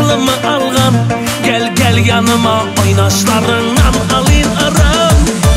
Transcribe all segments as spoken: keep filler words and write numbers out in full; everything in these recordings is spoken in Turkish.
aklımı algan. Gel gel yanıma oynaşlarından alayım aram.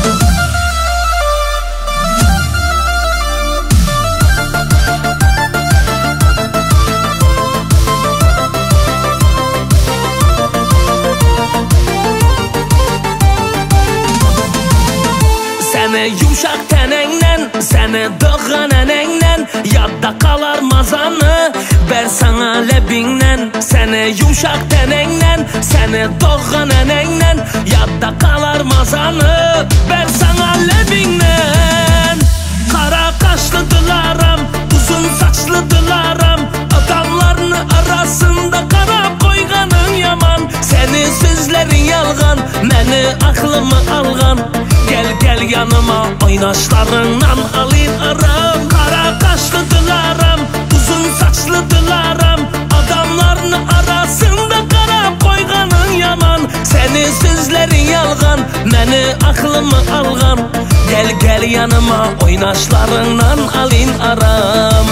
Seni yumşak tenenle, seni doğan enenle, yadda kalar mazanı ver sana lebinle. Seni yumşak tenenle, seni doğan enenle, yadda kalar mazanı ver sana lebinle. Kara kaşlıdılaram, uzun saçlıdılaram, adamlarını arasında kara koyganın yaman. Senin sözlerin yalgan, beni aklımı algan. Gel gel yanıma oynaşlarından alayım aram. Kara kaşlıdılaram, uzun saçlıdılaram, adamlarını arasında kara koyganın yaman. Senin sözlerin yalgan, beni aklımı algan. Gel gel yanıma oynaşlarından alayım aram.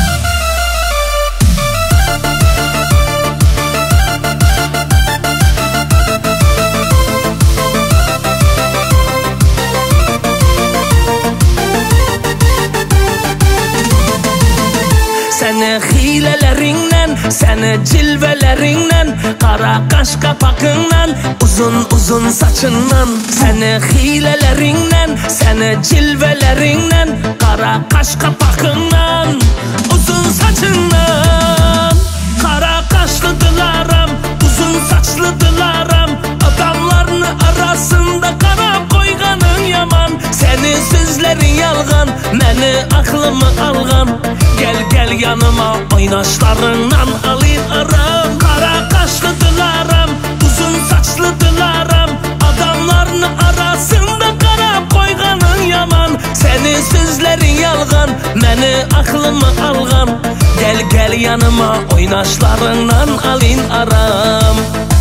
Seni hilelerinle, seni cilvelerinle, kara kaş kapakınla, uzun uzun saçınla. Seni hilelerinle, seni cilvelerinle, kara kaş kapakınla, uzun saçınla. Kara kaşlıdılaram, uzun saçlıdılaram, adamlarını arasında kara koyganın yaman. Senin sözlerin yalgan, beni aklımı algan. Gel gel yanıma oynaşlarından alayım aram. Kara kaşlıdılaram, uzun saçlıdılaram, adamlarını arasında kara koyganın yaman. Senin sözlerin yalgan, beni aklımı algan. Gel gel yanıma oynaşlarından alayım aram.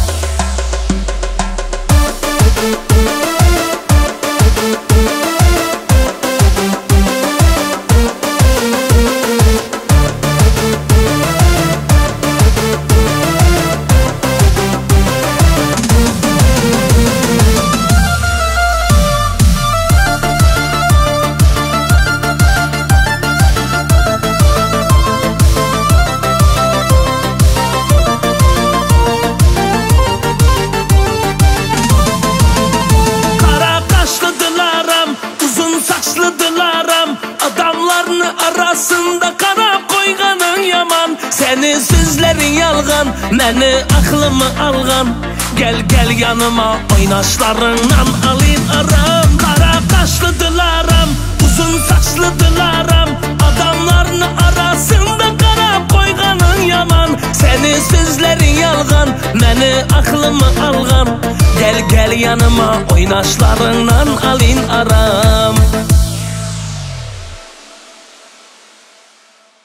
Adamlarını arasında kara koyganın yaman. Senin sözlerin yalgan, beni aklımı algan. Gel gel yanıma oynaşlarından alayım aram. Kara kaşlıdılaram, uzun saçlıdılaram, adamlarını arasında kara koyganın yaman. Senin sözlerin yalgan, beni aklımı algan. Gel gel yanıma oynaşlarından alayım aram.